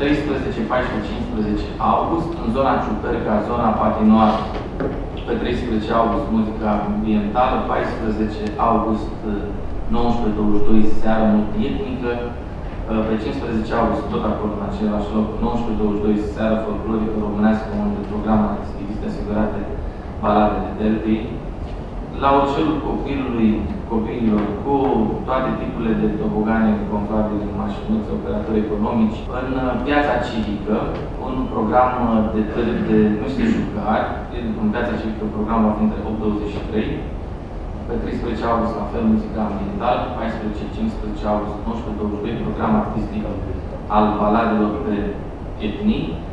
13, 14, 15 august, în zona Ciuperca, zona Patinoar, pe 13 august, muzica ambientală, 14 august, 19-22, seară multietnică, pe 15 august, tot acolo, în același loc, 19-22, seară folclorică românească, unde programa există asigurate baladele derby, la ocelul copiilor, cu toate tipurile de tobogane, confabile, mașinuțe, operatori economici, în piața civică, un program de târg de niște jucări, în piața civică, programul va fi între 8-23, pe 13 august, la fel, muzica ambientală, 14-15 august, 19-22, program artistic al baladelor pe etnii,